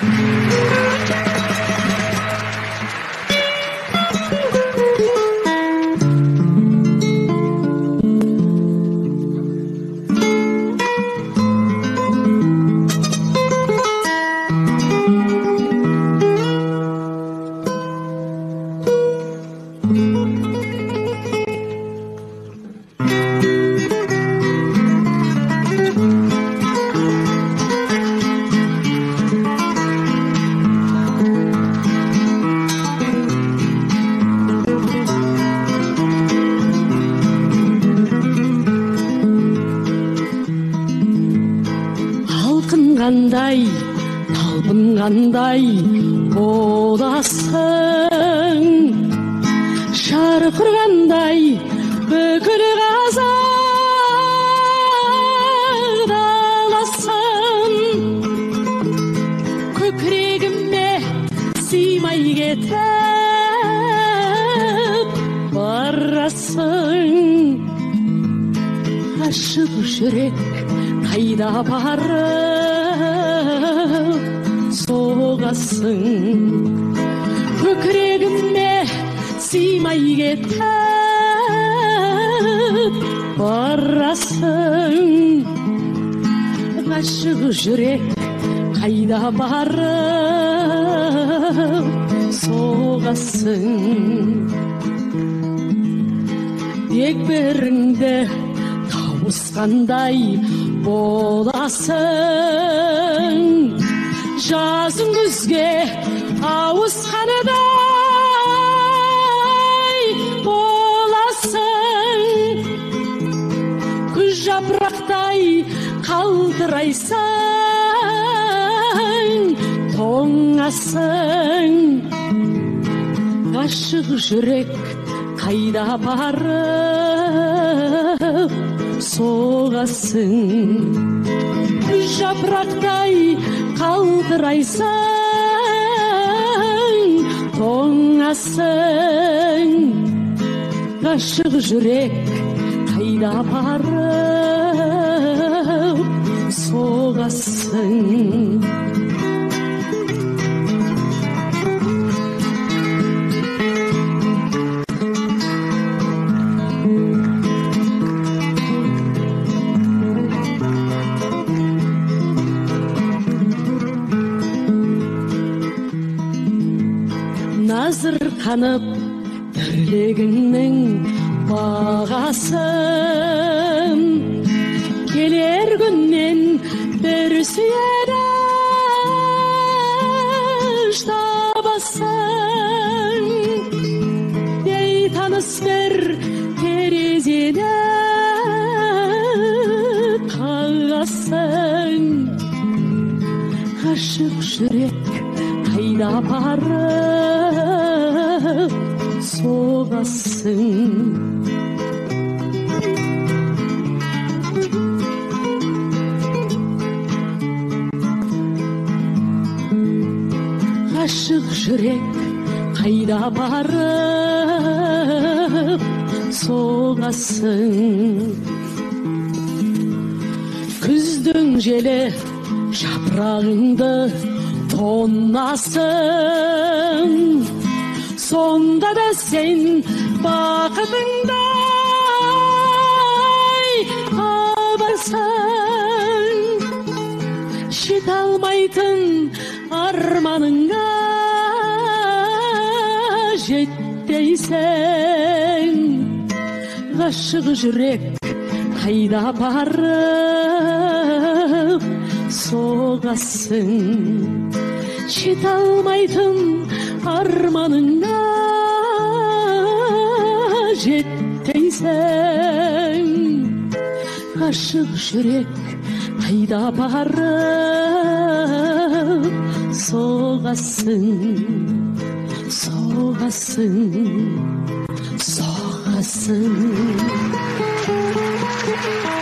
қандай, талпынғандай боласың, шарқырғандай бүкіл қазақ даласын. Көкірегіме сыймай кетіп барасың, ашық жүрек қайда барып соғасың. Көкірегіме сыймай кетіп барасың, ғашық жүрек қайда барып соғасың. Дегбіріңді тауысқандай боласың, жазың күзге ауысқаныдай боласың. Күз жапырақтай қалтырайсың, тоңасың. Ғашық жүрек қайда барып соғасың. Күз жапырақтай қалтырайсың, тоңасың. Ғашық жүрек қайда барып соғасың. Назырқанып тірлігіңнің бағасын, келер күннен бір сүйеніш табасың. Бейтаныс бір терезені қағасың. Ғашық жүрек қайда барып соғасың. Ғашық жүрек қайда барып соғасың. Күздің желі жапырағыңды тоннасын, сонда да сен бақытыңдай табасың. Жете алмайтын арманыңа жетпейсің. Ғашық жүрек қайда барып соғасың. Жете алмайтын арманыңа жетпейсің. Ғашық жүрек қайда барып соғасың. Соғасың, соғасың.